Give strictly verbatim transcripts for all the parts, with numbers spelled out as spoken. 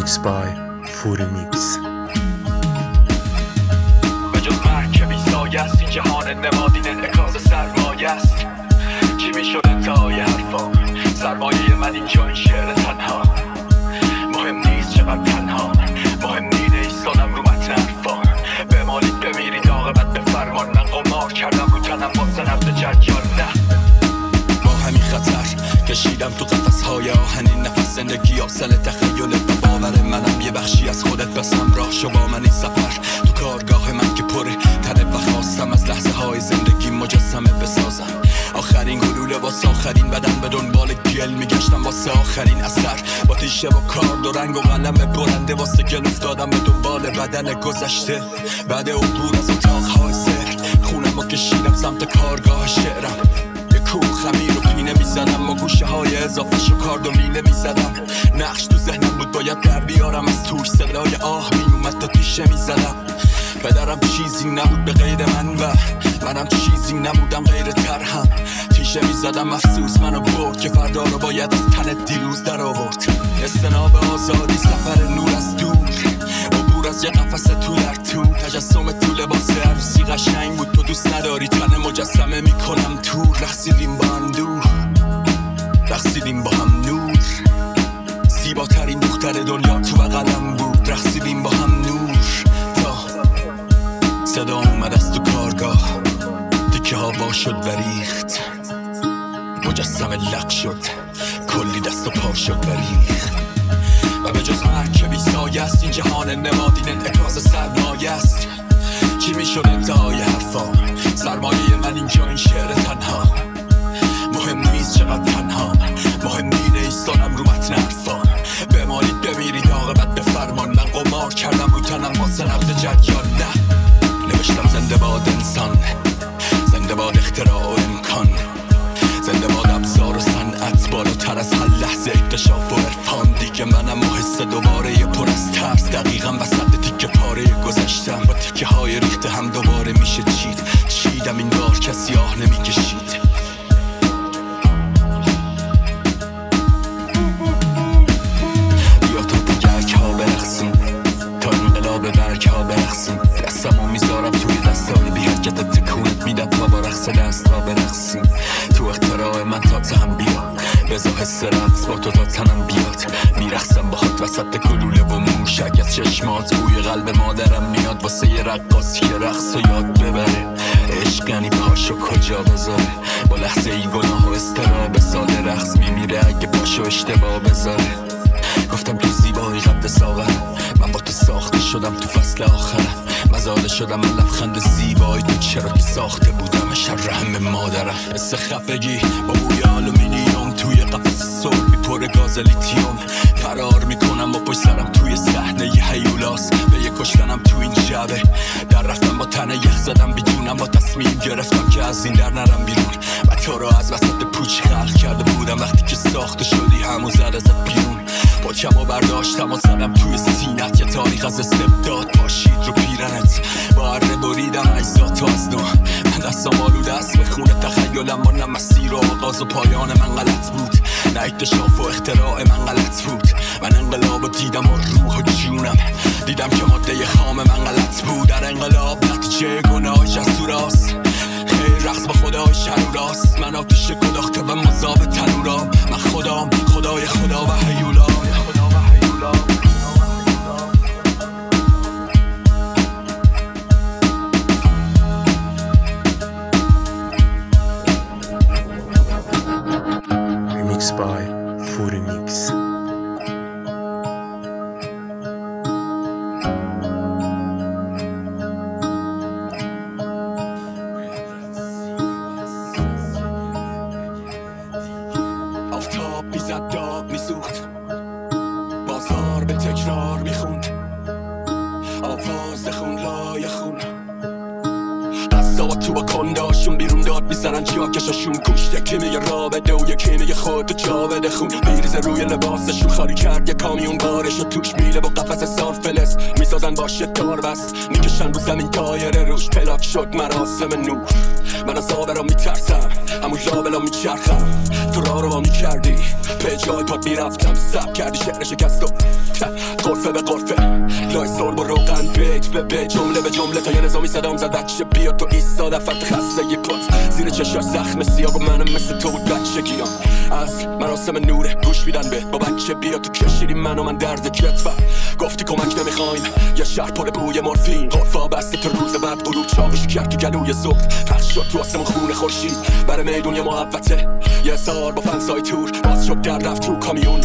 Mixed by فوری میکس. به جز مرگ که بیسایه است این جهان نمادین انعکاس سرمایه است. چی میشد انتهای حرفا؟ سرمایه من اینجا این شعر تنها. مهم نیست چقدر تنها، مهم نیده ایستادم رو متن حرفا. بمالید بمیرید عاقبت به فرمان. من قمار کردم رو تنم واسه نبض جریان. نه با همین خطر کشیدم تو قفس‌های آهنین نفس زندگی آسل تخیلت و باور منم یه بخشی از خودت. بس همراه شو با من این سفر تو کارگاه من که پره تنه و خواستم از لحظه های زندگی مجسمه بسازم. آخرین گلوله واسه آخرین بدن به دنبال گل میگشتم واسه آخرین اثر. با تیشه و کارد و رنگ و قلم برنده واسه گل افتادم به دنبال بدن گذشته. بعد عبور از اتاقهای سحر خونم و کشیدم سمت کارگاه شعرم. کوه خمیر و پینه میزدم و گوشه های اضافه شو کارد و میله میزدم. نقش تو ذهنم بود باید در بیارم از توش صدای آه میومد تا تیشه میزدم. پدرم چیزی نبود به غیر من و منم چیزی نبودم غیر ترهم. تیشه میزدم افسوس منو برد که فردا رو باید از تن دیروز در آورد. استناب آزادی سفر نور از دور عبور از یه قفس تو در تو. تجسم تو لباس عروسی قشنگ بود تو دوست نداری تن مجسمه میکنم تو. رقصیدیم با هم دور رقصیدیم با هم نور. زیباترین دختر دنیا تو بغلم بود. رقصیدیم با هم نور تا صدا اومد از تو کارگاه. تیکه ها وا شد و ریخت مجسمه لق شد کلی دست و پا شد و ریخت. و به جز مرگ که بیسایه است این جهان نمادین انعکاس سرمایه است. چی میشد انتهای حرفا؟ سرمایه من اینجا این شعر تنها. مهم نیست چقدر تنها، مهم نیده ایستادم رو متن حرفا. بمالید بمیرید عاقبت به فرمان. من قمار کردم رو تنم واسه نبض جریان. نه نوشتم زنده باد انسان، زنده باد اختراع و امکان، زنده باد ابزار و صنعت بالاتر از هر لحظه اکتشاف و عرفان. دیگه منم و حس دوباره پر از ترس دقیقا وسط تیکه پاره گذشتم. با تیکه های ریخته هم دوباره میشه چید. چیدم این بار کسی آه نمیکشید. بیا تا بگرک ها برقصیم تا انقلاب برگ ها برقصیم. دستمو میذارم توی دستای بی حرکت تکونت میدم تا با رقص دست ها برقصیم. تو اختراع من تا تهم بیا بزا حس رقص با تو تا تنم بیاد. میرقصم باهات وسط گلوله و موشک از چشمات. بوی قلب مادرم میاد واسه یه رقاصی که رقص و یاد ببره. عشق یعنی پاشو کجا بذاره با لحظه ای گناه و استراب ساده. رقص میمیره اگه پاشو اشتباه بذاره. گفتم تو زیبایی قد ساغر من با تو ساخته شدم تو فصل آخرم. مزاله شدم من لبخند زیبایی تو چرا که ساخته بودم شرهم مادرم. حس خفگی با بوی آلومینیوم توی قفس صلح میپره گاز لیتیوم. فرار میکنم با پشت سرم توی صحنه ی هیولاس. به یه کشتنم تو این جبه در رفتم با تنه یخ زدم بیجونم. با تصمیم گرفتم که از این در نرم بیرون. و تو رو از وسط پوچ خلق کرده بودم وقتی که ساخته شدی همون زد ازت بیرون. پاچم و برداشتم و زدم توی سینت. یه تاریخ از استبداد پاشید رو پیرنت. با اره بریدم اجزاتو از نو. من دستم آلوده است به خونه تخیلم. و نه مسیر و آغاز و پایان من غلط بود، نه اکتشاف و اختراع من غلط بود. من انقلاب و دیدم و روح و جونم. دیدم که ماده خام من غلط بود. در انقلاب نتیجه گناه جسوراست. خیر رقص با خدای شروراست. من آتیش گداخته و مذاب تنورام. من خدام خدای خدا و هیولام. Mixed by فوری میکس. آفتاب میزد داغ میسوخت بازار به تکرار میخوند آواز خون لای خون. قصابا تو با کنداشون بیرون داد میزنن جاکشاشون. کشته که میگه را بده و یکی میگه خودتو جا بده. خون میریزه روی لباسشون. خالی کرد یه کامیون بارش و توش میله با قفس سارفلس. میسازن باشه دار بست میکشن رو زمین دایره روش. پلاک شد مراسم نور. من از آبرا میترسم همون لابلا میچرخم. تو راه رو با میکردی به جای پاد میرفتم سب کردی شعر شکست و قرفه به قرفه لای سرب و روغن بیت به به جمله به جمله تا یه نظامی صدام زد بچه بیا تو ایستا دفت خسته یه پات زیر چشاش زخم سیاه و منم مثل تو بود بچه گیام از مراسم نوره گوش میدن به با بچه بیا تو کشیدی من و من درد کتفم گفتی کمک نمیخوایم یه شهر پر بوی مورفین قرفا بسته تو روز بعد قلوب چاقش کرد تو گلوی زخت پخش شد تو آسمون خون خورشید برای میدون یه محبته یه سار با فنسای تور باز شد در رفت تو کامیون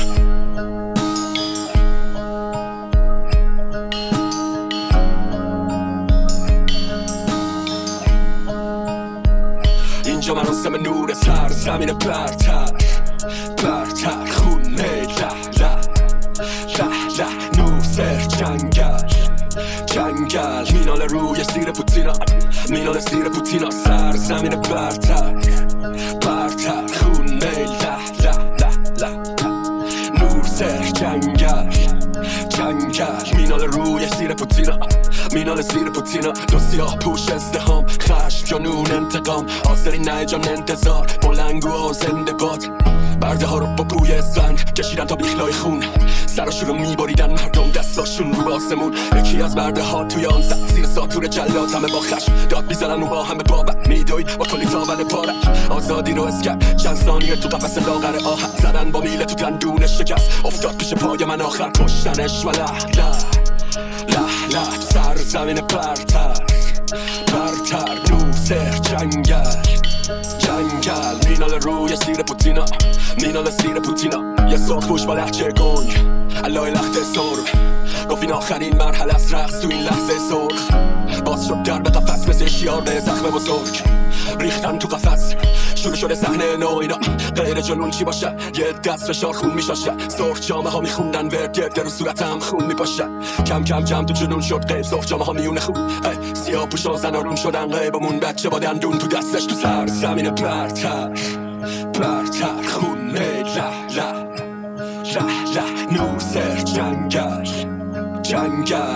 اینجا مراسم نور سر زمین برتر برتر خونه له له له له نور سر جنگل جنگل مینال روی سیر پوتینا مینال سیر پوتینا سر زمین برتر برتر خونه له له له له نور سر جنگل جنگل مینال روی سیر پوتینا مینال سیر پوتینا دو سیاه پوش ازدهام خشم جنون انتقام آسری نه جان انتظار بلنگو و زنده باد برده ها رو با بوی زنگ کشیدن تا بیخلای خون سراشون رو میبریدن مردم دستاشون رو آسمون یکی از برده ها توی آن زد زیر ساتور جلاد همه با خشم داد بیزنن و با همه بابت میدوید با کلی تاول پارک آزادی رو اسکر چند ثانیه تو قفص لاغر آهن زدن با میله تو دندون شکست افتاد پیش پای من آخر کشتنش و له له له له سر زمین برتر برتر نور سر جنگل جنگل مینال روی سیر پوتینا مینال سیر پوتینا یه ساخت پوش با لحجه گنگ علای لخت سرخ گفت این آخرین مرحله از رقص تو این لحظه سرخ باز شد در به قفص مثل شیار به زخم بزرگ ریختن تو قفص شروع شده صحنه نو اینا غیر جنون چی باشه یه دست فشار خون میشاشه سرخ جامه ها میخوندن ورد گرده رو صورتم خون میپاشه کم کم جمع تو جنون شد غیب سرخ جامه ها میونه خون سیاه پوشا زن آروم شدن غیبمون بچه با دندون تو دستش تو سر زمین برتر برتر خونه له له له له نور سر جنگل جنگل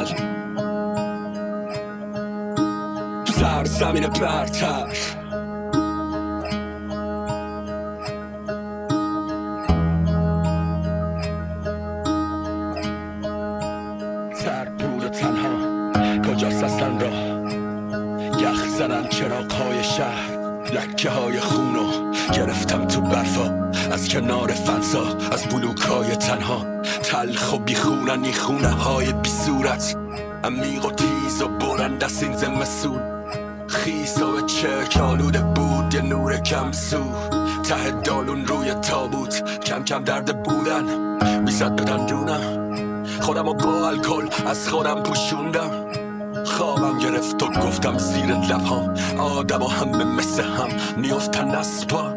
تو سر زمین برتر سرپور تنها کجاست اصلا را یخ زنن چراغ های شهر لکه های خونو گرفتم تو برفا از کنار فنسا از بلوک های تنها تلخ و بیخونن این خونه های بی صورت عمیق و تیز و برند از این زمستون خیس و چرک آلوده بود یه نور کم سو ته دالون روی تابوت کم کم درد بودن بیزد به دندونم خودم و با الکل از خودم پوشوندم خوابم گرفت و گفتم زیر لبهام آدم و همه مثل هم میافتن از پا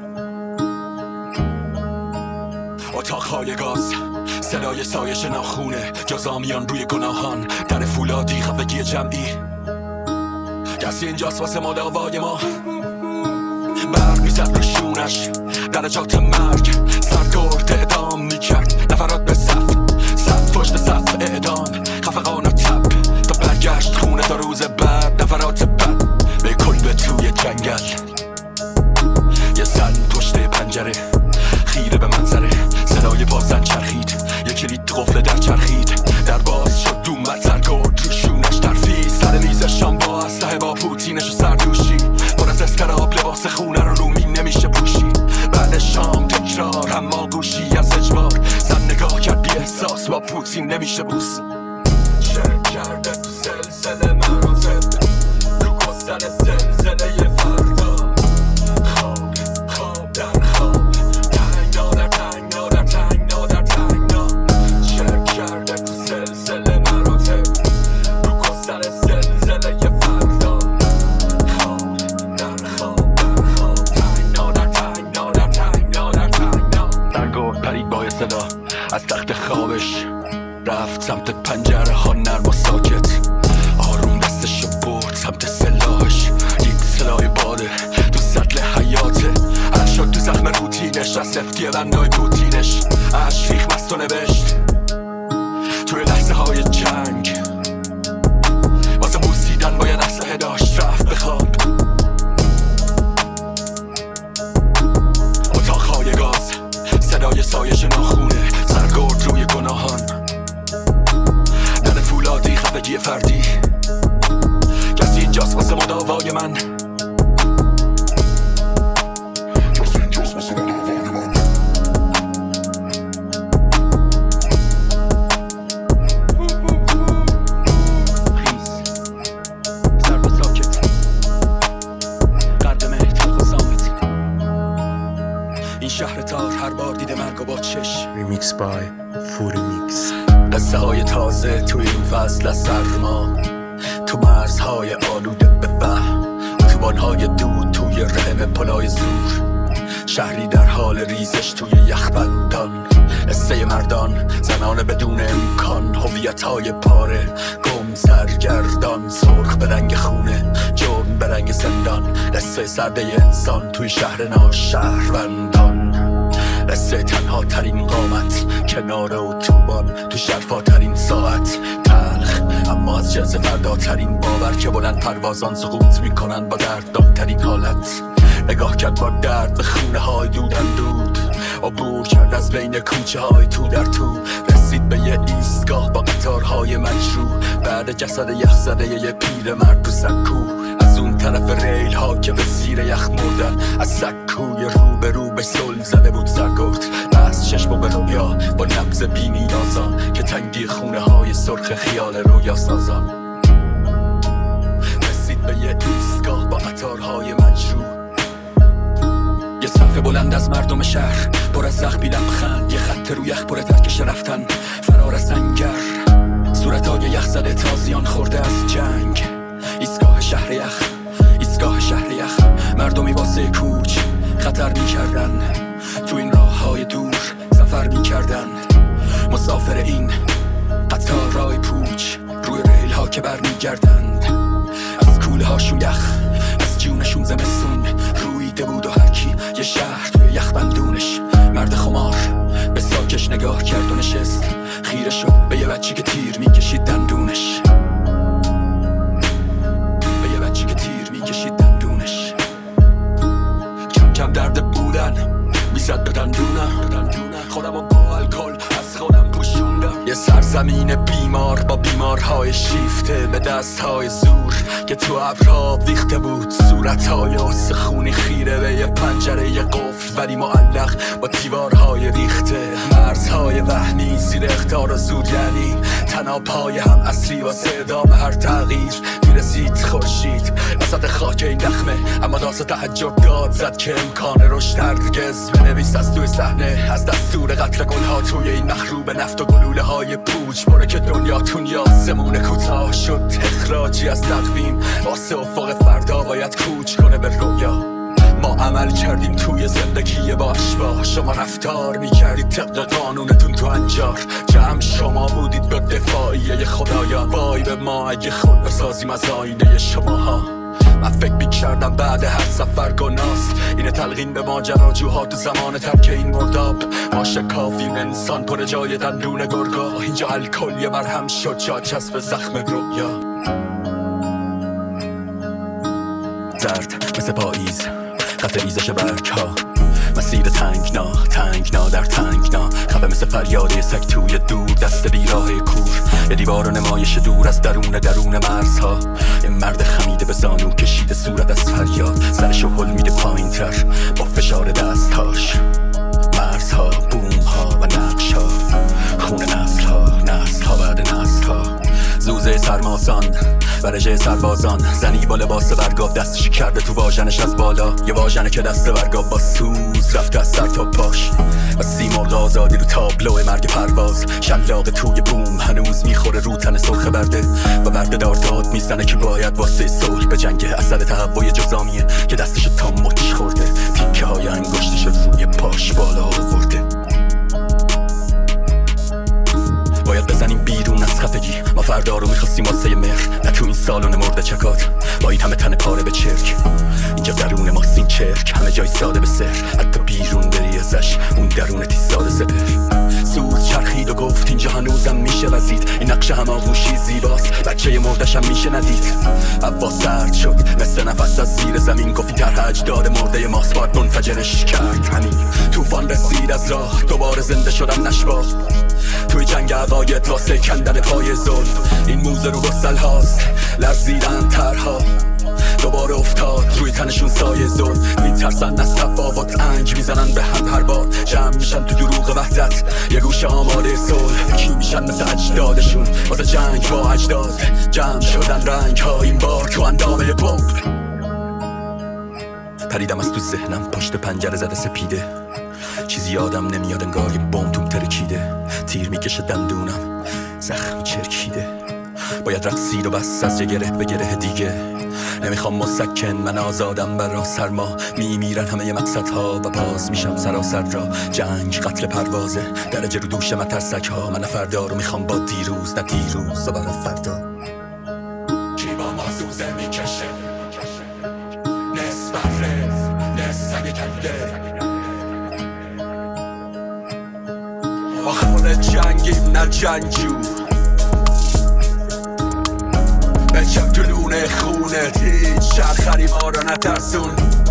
اتاقهای گاز صدای سایش ناخونه جزامیان روی گناهان در فولادی خفگی جمعی کسی اینجاست واسه ما دعوای ما برق میزد رو شونش درجات مرگ سرگرد اعدام میکرد نفرات به صف صف پشت صف اعدام خفقان و تب تا برگشت خونه تا روز بعد نفرات بد به کلبه توی جنگل یه زن پشت پنجره خیره به منظره صدای پاسن چرخید یه کلید قفل در چرخید در باز شد اومد سرگرد رو شونش ترفید سر میزشان با اسلحه با پوتینش و سردوشی پر از اسکراب لباس خونه رو رومی نمیشه پوشی بعد شام تکرار اما گوشی از اجبار زن نگاه کرد بی احساس با پوتین نمیشه بوس چرک کرده تو سلسله مراتب رو گستر سلسله فردا خواب خواب در خواب تنگنا در تنگنا در تنگنا در تنگنا چرک کرده تو سلسله مراتب رو گستر سلسله فردا خواب در خواب در خواب تنگنا در تنگنا در تنگنا در تنگنا در گرد پرید با صدا از تخت خوابش رفت سمت پنجره ها نرم و ساکت آروم دستشو برد سمت سلاحش دید سلاح باده تو سطل حیاته هر شد تو زخم روتینش از سفتی بندای پوتینش اش ریخ مست و نوشت توی لحظه های جنگ واسه بوسیدن باید اسلحه داشت رفت بخواب اتاقهای گاز صدای شهر تار هر بار دیده مرگ و با چش. Remix by فورمیکس. قصه های تازه توی این فصل از سرما، تو مرزهای آلوده به وهم، اتوبان‌های دود توی رحم پلای زور، شهری در حال ریزش توی یخبندان، قصه مردان زنان بدون امکان، هویت‌های پاره گم سرگردان، سرخ به رنگ خونه جرم به رنگ زندان، قصه سرده انسان توی شهر ناشهروندان، قصه تنها ترین قامت کنار اتوبان تو شرفا ترین ساعت، تلخ اما از جنس فردا ترین باور که بلند پروازان سقوط میکنن با دردناک ترین حالت، نگاه کرد با درد به خونه های دودن دود، عبور کرد از بین کوچه های تو در تو، رسید به یه ایستگاه با قطارهای مجروح، بعد جسد یخ زده یه پیر مرد تو سکو، از اون طرف ریل ها که به زیر یخ مردن، از سکوی رو به رو به سل زده بود سرگرد، بس چشم به رویا با نبض بی نیازان که تنگی خونه های سرخ خیال رویا سازان، رسید به یه ایستگاه با قطارهای مجروح، یه صف بلند از مردم شهر پر از زخمی لبخند، یه خط رو یخ پر ترکش رفتن فرار از سنگر، صورتهای یخ زده تازیان خورده از جنگ، ایستگاه شهر یخ، ایستگاه شهر یخ، مردمی واسه کوچ خطر میکردن، تو این راه های دور سفر میکردن، مسافر این قطار رای پوچ روی ریل ها که بر میگردند، از کوله هاشون یخ از جونشون زمستون رویده بود و هرکی یه شهر توی یخ بندونش، مرد خمار به ساکش نگاه کرد و نشست، خیره شد به یه بچی که تیر میکشید دندونش، به یه بچی که تیر میکشید دندونش، کم کم درد بودن میزد به دندونم، خودم و با الکل از خودم پوشوندم، یه سرزمین بیمار با بیمارهای شیفته به دستهای زور که تو ابرها ویخته بود، صورتهای استخونی خیره به یه پنجره یه قفل ولی معلق با دیوارهای ریخته، مرزهای وهمی زیر اخطار و زور، یعنی تنابهای هم اصلی واسه ادامه هر تغییر، میرسید خورشید وسط خاک این دخمه، اما داست تحجر داد زد که امکان رشد هرگز بنویس از توی صحنه، از دستور قتل گلها توی این مخروب نفت و گلوله های پوچ باره که دنیاتون یاسمون کوتاه شد، اخراجی از تقویم واسه افق فردا باید کوچ کنه به رویا، ما عمل کردیم توی زندگی با اشباح، شما رفتار میکردید طبق قانونتون تو انجار، جمع شما بودید به دفاعیه خدایان، وای به ما اگه خود بسازیم از آینه شماها، من فکر میکردم بعد هر سفر گناست اینه تلقین به ماجراجوها تو زمان ترک این مرداب، ما شکافیم انسان پر جای دندون گرگا، اینجا الکل یه مرهم شد جا چسب زخم رویا، درد مثل پاییز خط ریزش برگ ها، مسیر تنگنا تنگنا در تنگنا، خفه مثل فریاد سگ توی دور دست بیراه کور، یه دیوار و نمایش دور از درون درون مرزها، یه مرد خمیده به زانو کشیده صورت از فریاد، سرشو هل میده پایین تر با فشار دستهاش، مرزها بوم ها و نقش ها، خون نسل ها نسل ها بعد نسل ها، زوزه سرماسان و رژه سربازان، زنی با لباس برگاب دستشی کرده تو واژنش از بالا، یه واژنه که دست برگاب با سوز رفته از سر تا پاش، و سیمرغ آزادی رو تابلو مرگ پرواز، شلاق توی بوم هنوز میخوره رو تن سرخ برده، و برده دار داد میزنه که باید واسه صلح به جنگ، اثر تهوع جزامیه که دستشو تا مچ خورده، تیکه های انگشتشو روی پاش بالا آورده، باید بزنیم بیرون از خفگی، ما فردا رو میخواستیم واسه مهر، نه تو این سالن مرده چکات با این همه تن پاره به چرک، اینجا درون ماست این چرک، همه جای ساده به سر، حتی بیرون بری ازش اون درونتی ساده سپر، سوز چرخید و گفت اینجا هنوزم میشه وزید، این نقشه هماغوشی زیباست بچه مردشم میشه ندید، هوا سرد شد مثل نفس از زیر زمین، گفت این طرح اجداد مرده ماست باید منفجرش کرد، همین توفان رسید از راه دوباره زنده شدم نشبا، توی جنگ عقاید واسه کندن پای ظلم، این موزه رو گسل هاست لرزیدن ترها، دوباره افتاد روی تنشون سایه ظلم، میترسن از تفاوت انگ میزنن به هم هر بار، جمع میشن تو دروغ وحدت یه گوشه آماده صلح، کی میشن مثل اجدادشون واسه جنگ با اجداد، جمع شدن رنگ ها این بار تو اندامه بمب، پریدم از تو ذهنم پشت پنجره زده سپیده، چیزی یادم نمیاد انگار یه بمب توم ترکیده، تیر میکشه دندونم زخم چرکیده. باید رقصید و بس از یه گره به گره دیگه. نمیخوام مسکن، من آزادم برا سرما. میمیرن همه مقصدها و باز میشم سراسر را. جنگ قتل پروازه درجه رو دوش مترسک ها. من فردا رو میخوام با دیروز، نه دیروز و برای فردا. کی با ما سوزه میکشه نصف بره نصف سگه کنده. آخونه جنگیم نه جنگجو. بچم تو لونه خونت هیچ شرخری ما رو نترسون.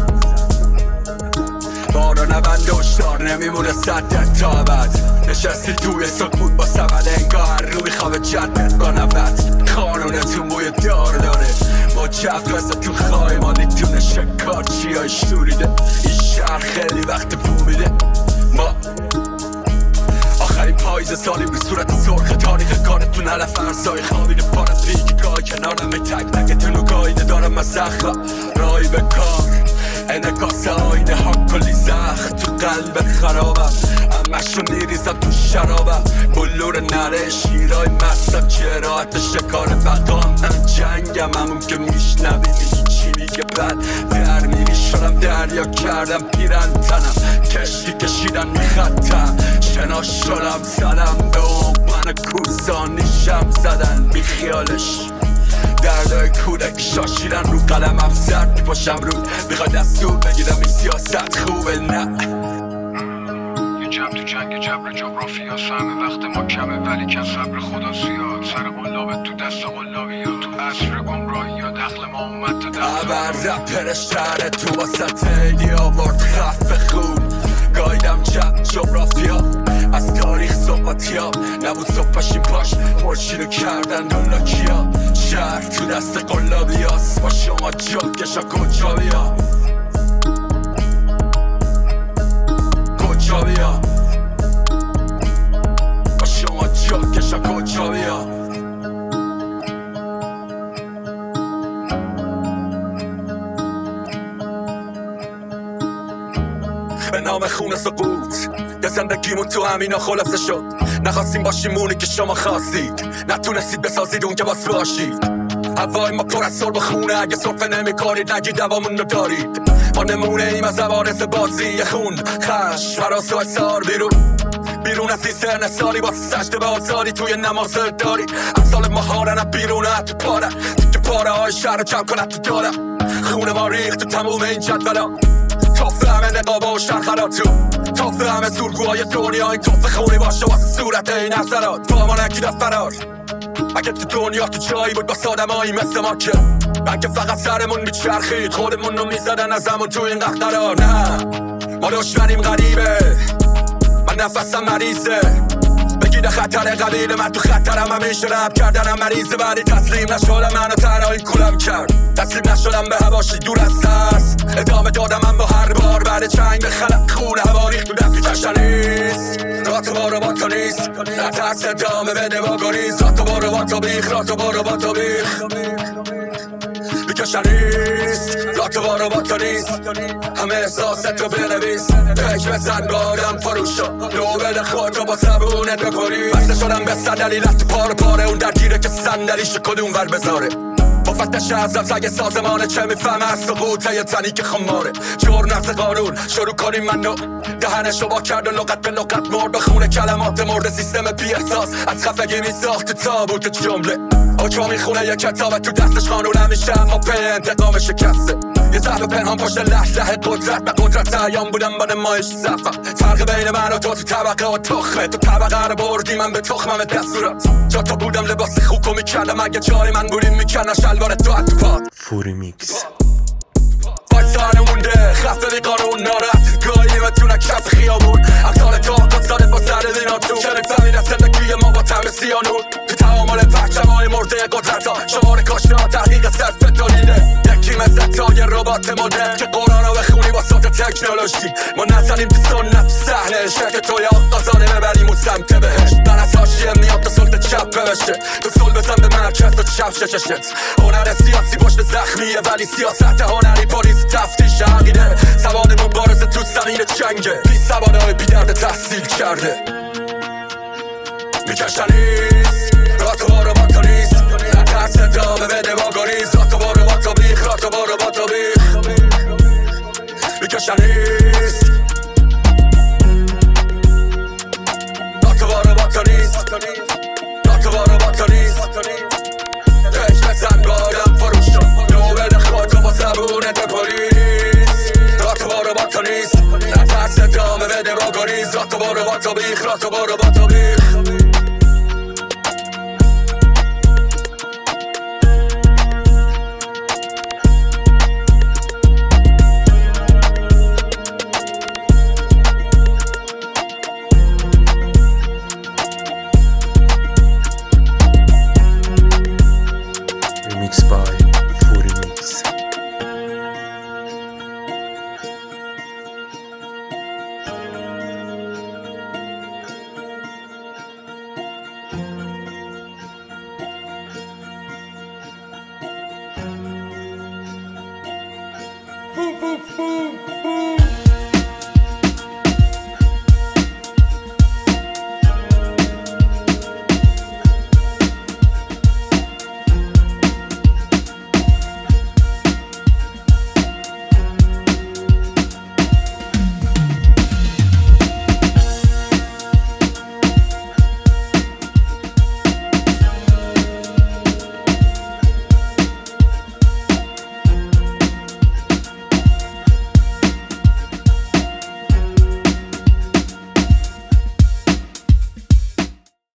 بارا نبند دشتار نمیمونه صدت تا ابد. نشستی توی سکوت با سمد انگار رو میخواه جدت با نبت. قانونتون بوی دار داره با جفت وسط تو خواهی مالی تونه شکار چی های شوریده. این شهر خیلی وقت بو میده. ما آخرین پاییز سالیم رو صورت سرخ تاریخ کارتون علف ارزای خوابیده پارت پیک گاه کنارم می تک تکتون و گایده دارم مسخ رای به کار انکاس آینه ها کلی زخ تو قلب خرابم. همشو نیریزم تو شرابم بلور نره شیرای مستم جراحت شکار بقام. من جنگم همون که میشنوی میگی چی میگه بد در میری شدم دریا کردم پیرن تنم کشتی کشیدن میخطم شنا شدم زدم به من کوزانیشم زدن بی خیالش. دردای کودک شاشیدن رو قلمم زرد میپاشم رو میخوای دستور بگیرم این سیاست خوبه نه. یه جمع تو جنگ جبر جغرافیا سهم وقت ما کمه ولی کم صبر خدا زیاد. سر قلابت تو دست قلابی یا تو عصر گمراهی یا دخل ما اومد تا دست ابر رپرش تره تو واسط ایدی آورد خف خون. گایدم جب جغرافیا از تاریخ صحبتیا نبود صبحش این پاش مرشینو کردن دولاکیا. شهر تو دست قلابی هست با شما جاکشا کجا بیا کجا بیا با شما جاکشا کجا بیا. به نام خون سقوط یه زندگیمون تو همینا خلاصه شد. نخواستیم باشیم مونی که شما خواستید. نتونستید بسازید اون که باز باشید. هوای ما پر از سرب خونه اگه صرفه نمی کنید نگید دوامون رو دارید. ما نمونه ایم از عوارض بازی خون خش فراس و اصار بیرون بیرون از این سرن سالی با سجده به آزادی توی نماز داری. امثال مهارن بیرون تو پاره تیکه پاره های شهر رو جمع کنه تو داره. خونه ما ریخت تو تموم این جدولا. توفه همه نقابه و شرخراتو توفه همه زورگوهای دنیا. این توفه خونی باشه واسه صورت این نظرات با ما نگیده فرار. اگه تو دنیا تو جایی بود با سادمایی مثل ما که من که فقط سرمون میچرخید خودمون رو میزدن از همون تو این قخترار. نه ما دشمنیم غریبه من نفسم مریضه بگیده خطر قبیل من تو خطرم همیشه رب کردنم مریضه. ولی تسلیم نشدم منو تنهایی کولم کرد. تسلیم نشدم به هواشی دور از ترس. ادامه دادم من با هر بار بعد چنگ به خلق خون هوا ریخت تو دستی تشنیست. راتو بارو با تو نیست نترس ادامه بده با گریز. راتو بارو با تو بیخ راتو بارو با تو بیخ بیکشنیست. راتو بارو با تو نیست همه احساستو بنویس. پک بزن با آدم فروشا رو بده خودتو با زبونت بکنی. بسته شدم به صندلیت تو پار پاره اون درگیره که صندلیش کدوم ور بذاره. مفتش ازم سگ سازمانه چه میفهمه از سقوطه یه تنی که خماره. جور نقض قانون شروع کنیم منو دهنشو با کرد و لغت به لغت مرد به خونه کلمات مرد. سیستم بی احساس از خفگی میساخت تو تابوت جمله. آجا میخونه یه کتاب تو دستش قانون همیشه اما پی انتقام شکسته. یه ضعف پنهان پشت لح لح قدرت به قدرت ایام بودم با نمایش زفم. فرق بین من و تو تو طبقه و تخمه. تو طبقه رو بردی من به تخمم دستورات. جا تا بودم لباس خوکو میکردم اگه جای من بودیم میکردن شلوار تو حد تو پاد. فوری میکس وایسانه مونده خفته بی قانون ناراحت گاهی متونه کف خیابون. اقتال تا قصاده با سر دیناتون شریف از زندگی ما با تم سیانون. تو تعامل پرچم های مرده قدرت ها شمار کاشنه ها تحقیق صرف تولیده. یکی مثل تا یه ربات مدرن که قرآن رو بخونی با صوت تکنولوژی ما نزنیم تو سنت صحنه شرک توی آقازانه ببریم و سمت بهش من از حاشیه میاد تا سلط چپ بشه تو سل بزن به مرکز تا چپ شششت هنر سیاسی پشت زخمیه ولی سیاست هنری پلیس تفتیش عقیده سواد مبارزه تو زمین جنگه بی سواد های بی درد تحصیل کرده میکشنیست راتو بارو با تو نیست ترس ادامه بده با گریز راتو بارو با تو بیخ راتو بارو با تو بیخ میکشنیست راتو بارو با تو نیست راتو بارو با تو نیست تش بزن بادم فروش شد نو بده خودتو با زبونت به پلیس راتو بارو با تو نیست ترس ادامه بده با گریز راتو بارو با تو بیخ راتو بارو با تو بیخ Remix by Fury Mix. Foo, foo, foo, foo.